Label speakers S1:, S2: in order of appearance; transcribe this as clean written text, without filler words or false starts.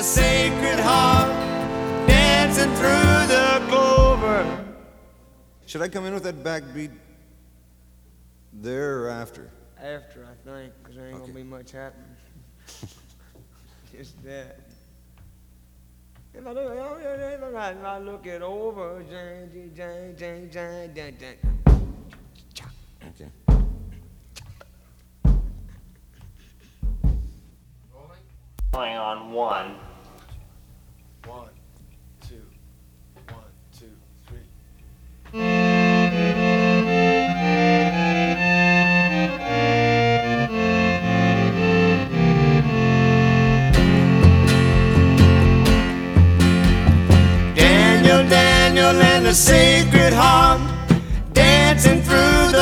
S1: Sacred Heart, dancing through the clover. Should I come in with that backbeat there or after?
S2: After, I think, because there ain't gonna be much happening. Just that. If I look it over,
S1: Okay.
S3: Going on one.